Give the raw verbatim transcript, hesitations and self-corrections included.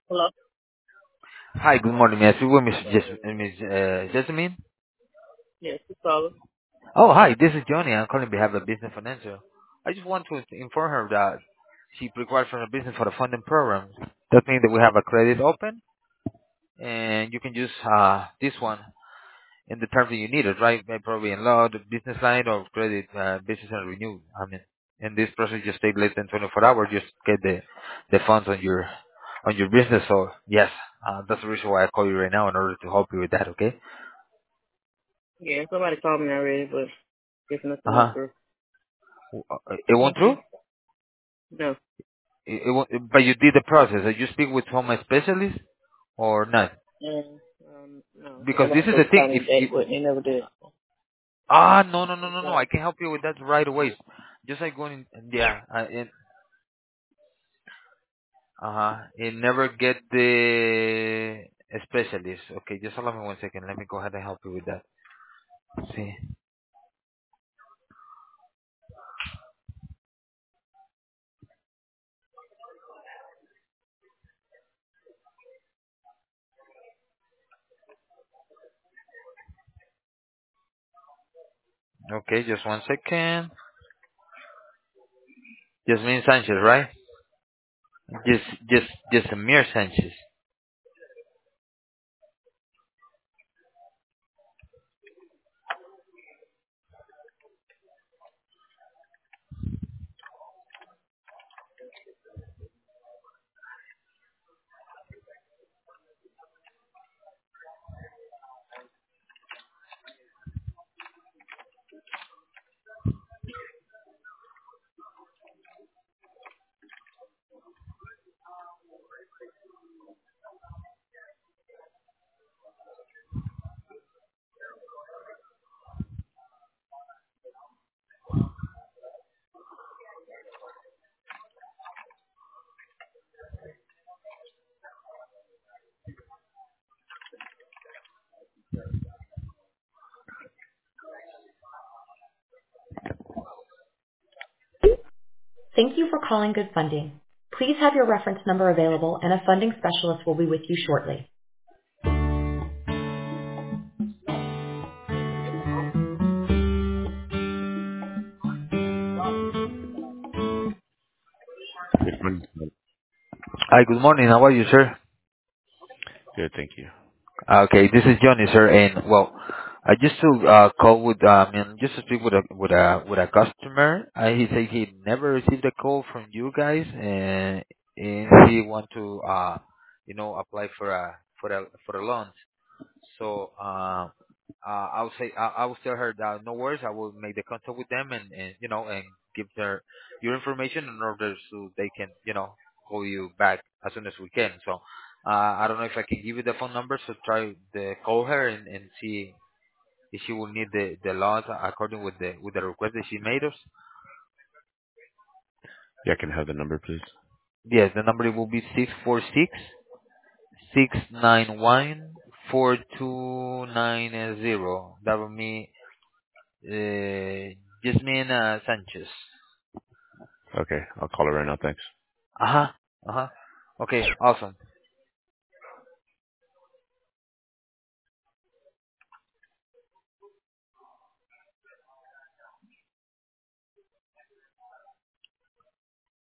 Hello? Hi, good morning. May I speak with Miss Jes- uh, Miss uh, Jessamine? Yes, it's caller. Oh, hi. This is Johnny. I'm calling on behalf of Business Financial. I just want to inform her that she required from the business for the funding program. That means that we have a credit open, and you can use uh, this one in the terms that you need it, right? May Probably in law, the business line, or credit uh, business and renew. I mean, in this process, just take less than twenty-four hours. Just get the the funds on your on your business. So yes, uh, that's the reason why I call you right now in order to help you with that. Okay. Yeah, somebody called me already, but guess Uh nothing went huh. through. Uh, It went through? No. It, it, won't- but you did the process. Did you speak with some specialist or not? Um, um, no. Because Somebody this is the supposed to thing. call me If, back, if but they never did. ah no no no I'm no no, sorry. I can help you with that right away. Just like going, yeah, uh, it, uh huh. It never get the specialist. Okay, just allow me one second. Let me go ahead and help you with that. See. Okay, just one second. Jasmine Sanchez, right? Just just just Amir Sanchez. Thank you for calling Good Funding. Please have your reference number available and a funding specialist will be with you shortly. Good morning. Hi, good morning. How are you, sir? Good, thank you. Okay, this is Johnny, sir, and well, I just to uh, call with, uh, I mean, just to speak with a with a with a customer. Uh, he said he never received a call from you guys, and and he want to, uh, you know, apply for a for a for a loan. So, uh, uh, I'll say I, I will tell her that no worries. I will make the contact with them and, and you know and give their your information in order so they can you know call you back as soon as we can. So, uh, I don't know if I can give you the phone number. So try the call her and, and see if she will need the the laws according with the with the request that she made us. Yeah, can I have the number, please? Yes, the number will be six four six six nine one four two nine zero. That will be uh, Jasmine uh, Sanchez. Okay, I'll call her right now. Thanks. Uh huh. Uh huh. Okay. Awesome.